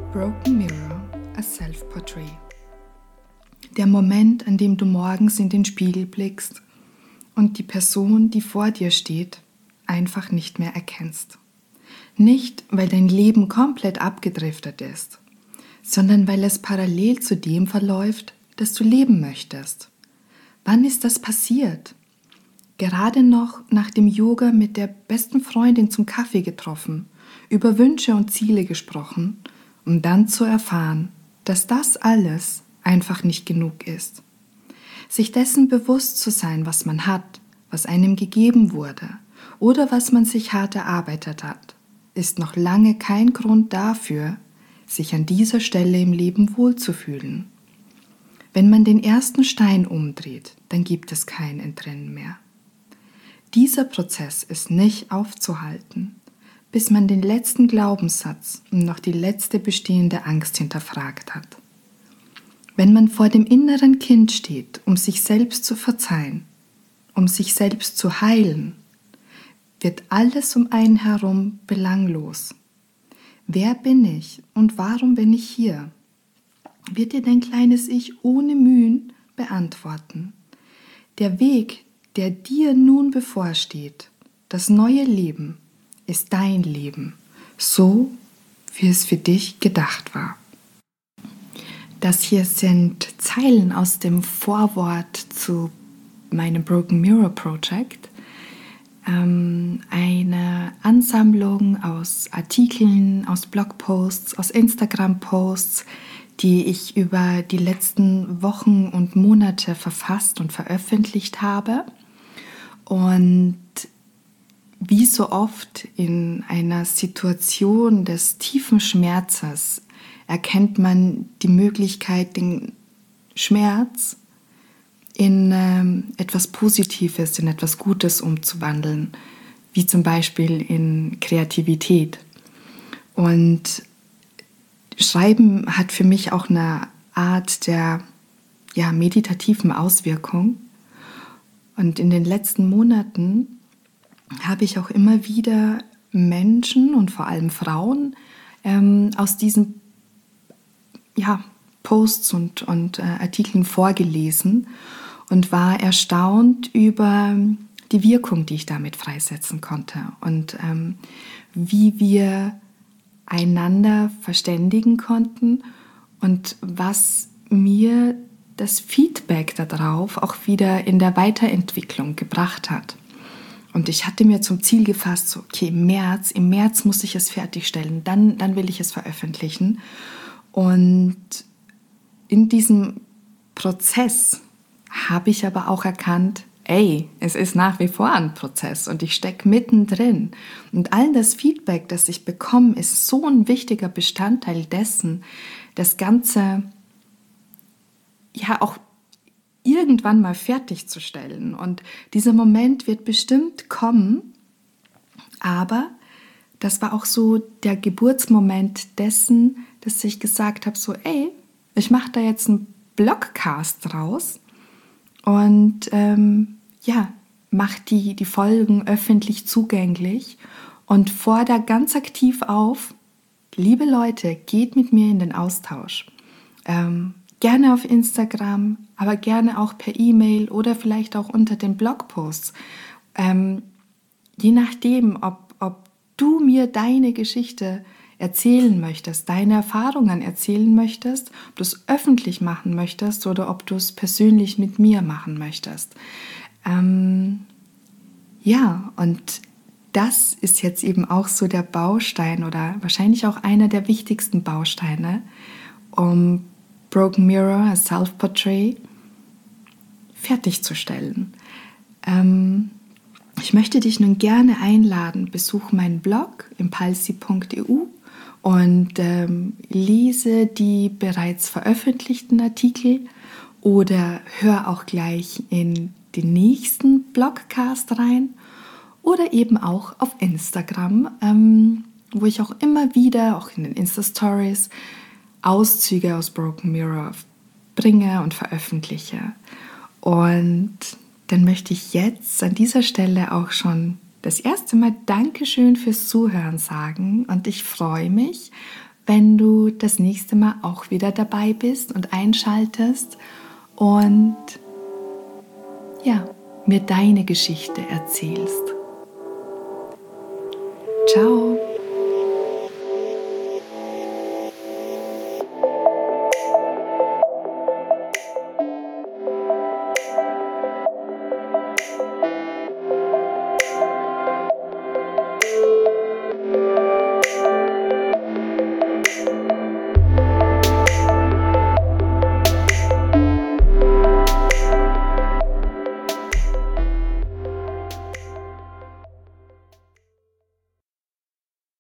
Broken Mirror, a Self-Portrait. Der Moment, an dem du morgens in den Spiegel blickst und die Person, die vor dir steht, einfach nicht mehr erkennst. Nicht, weil dein Leben komplett abgedriftet ist, sondern weil es parallel zu dem verläuft, das du leben möchtest. Wann ist das passiert? Gerade noch nach dem Yoga mit der besten Freundin zum Kaffee getroffen, über Wünsche und Ziele gesprochen, um dann zu erfahren, dass das alles einfach nicht genug ist. Sich dessen bewusst zu sein, was man hat, was einem gegeben wurde oder was man sich hart erarbeitet hat, ist noch lange kein Grund dafür, sich an dieser Stelle im Leben wohlzufühlen. Wenn man den ersten Stein umdreht, dann gibt es kein Entrinnen mehr. Dieser Prozess ist nicht aufzuhalten, bis man den letzten Glaubenssatz und noch die letzte bestehende Angst hinterfragt hat. Wenn man vor dem inneren Kind steht, um sich selbst zu verzeihen, um sich selbst zu heilen, wird alles um einen herum belanglos. Wer bin ich und warum bin ich hier? Wird dir dein kleines Ich ohne Mühen beantworten. Der Weg, der dir nun bevorsteht, das neue Leben, ist dein Leben, so wie es für dich gedacht war. Das hier sind Zeilen aus dem Vorwort zu meinem Broken Mirror Project. Eine Ansammlung aus Artikeln, aus Blogposts, aus Instagram-Posts, die ich über die letzten Wochen und Monate verfasst und veröffentlicht habe. Und wie so oft in einer Situation des tiefen Schmerzes erkennt man die Möglichkeit, den Schmerz in etwas Positives, in etwas Gutes umzuwandeln, wie zum Beispiel in Kreativität. Und Schreiben hat für mich auch eine Art der meditativen Auswirkung. Und in den letzten Monaten habe ich auch immer wieder Menschen und vor allem Frauen aus diesen Posts und Artikeln vorgelesen und war erstaunt über die Wirkung, die ich damit freisetzen konnte und wie wir einander verständigen konnten und was mir das Feedback darauf auch wieder in der Weiterentwicklung gebracht hat. Und ich hatte mir zum Ziel gefasst, so, okay, im März muss ich es fertigstellen, dann will ich es veröffentlichen. Und in diesem Prozess habe ich aber auch erkannt, es ist nach wie vor ein Prozess und ich stecke mittendrin. Und all das Feedback, das ich bekomme, ist so ein wichtiger Bestandteil dessen, das Ganze auch irgendwann mal fertigzustellen. Und dieser Moment wird bestimmt kommen, aber das war auch so der Geburtsmoment dessen, dass ich gesagt habe, so, ich mache da jetzt einen Blogcast draus und mache die Folgen öffentlich zugänglich und fordere ganz aktiv auf, liebe Leute, geht mit mir in den Austausch. Gerne auf Instagram, aber gerne auch per E-Mail oder vielleicht auch unter den Blogposts. Je nachdem, ob du mir deine Geschichte erzählen möchtest, deine Erfahrungen erzählen möchtest, ob du es öffentlich machen möchtest oder ob du es persönlich mit mir machen möchtest. Und das ist jetzt eben auch so der Baustein oder wahrscheinlich auch einer der wichtigsten Bausteine, um Broken Mirror, a Self-Portrait, fertigzustellen. Ich möchte dich nun gerne einladen, besuch meinen Blog impulsi.eu und lese die bereits veröffentlichten Artikel oder hör auch gleich in den nächsten Blogcast rein oder eben auch auf Instagram, wo ich auch immer wieder, auch in den Insta-Stories, Auszüge aus Broken Mirror bringe und veröffentliche. Und dann möchte ich jetzt an dieser Stelle auch schon das erste Mal Dankeschön fürs Zuhören sagen und ich freue mich, wenn du das nächste Mal auch wieder dabei bist und einschaltest und ja, mir deine Geschichte erzählst. Ciao!